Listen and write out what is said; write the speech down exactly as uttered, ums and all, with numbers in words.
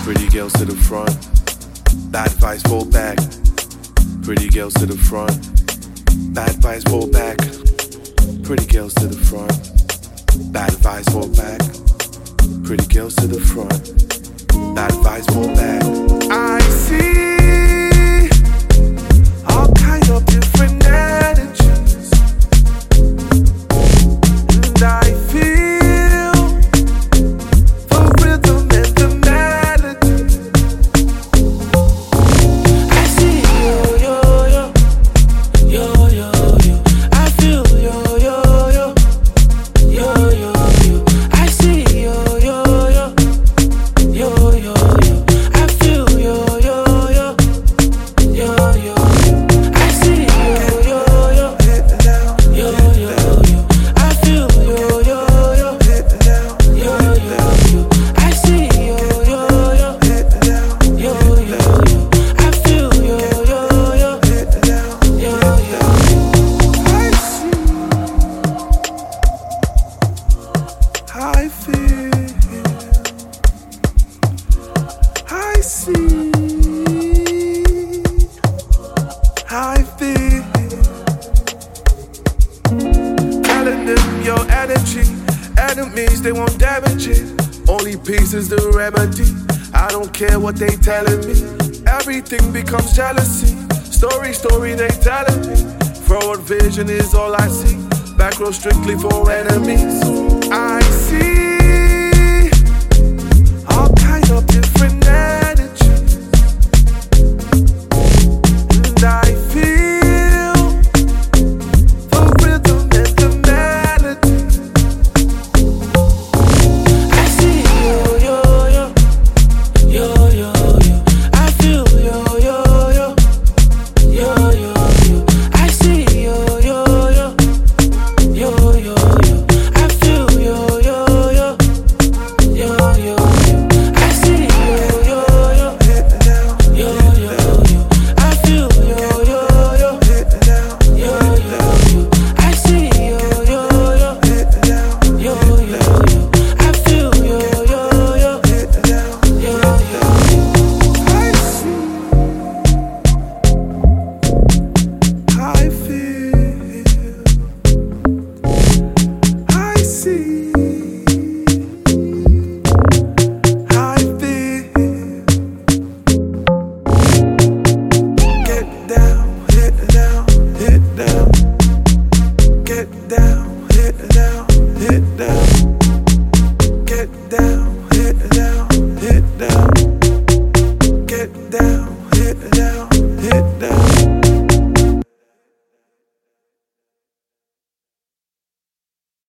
Pretty girls to the front, bad vibes fall back. Pretty girls to the front, bad vibes fall back. Pretty girls to the front, bad vibes fall back. Pretty girls to the front, bad vibes fall back. I see all kinds of different energies, and I feel the rhythm and the melody. I see yo yo yo yo yo yo. I feel yo yo yo yo yo yo. I see yo yo yo yo yo yo. I feel yo yo yo yo yo. I see yo yo yo yo yo yo. I feel yo yo yo yo yo yo. I see yo yo yo yo yo yo. I feel yo yo yo yo yo. I see, I feel, I see, I feel. Telling them your energy, enemies they won't damage it. Only peace is the remedy. I don't care what they telling me. Everything becomes jealousy. Story, story they telling me. Forward vision is all I see. Back row strictly for enemies. I see all kinds of different energies, and I feel the rhythm and the melody. I see yo yo yo yo yo yo. I feel yo yo yo yo yo yo. I see yo yo yo yo yo yo. I feel yo yo yo yo yo yo. I see yo yo yo yo yo yo. I feel yo yo yo yo yo yo. I see yo yo yo yo yo yo. I feel yo yo yo yo yo. I see, I feel, I see, I feel. Get down, hit down, hit down. Get down, hit down, hit down. Get down, hit down, hit down. Get down, hit down.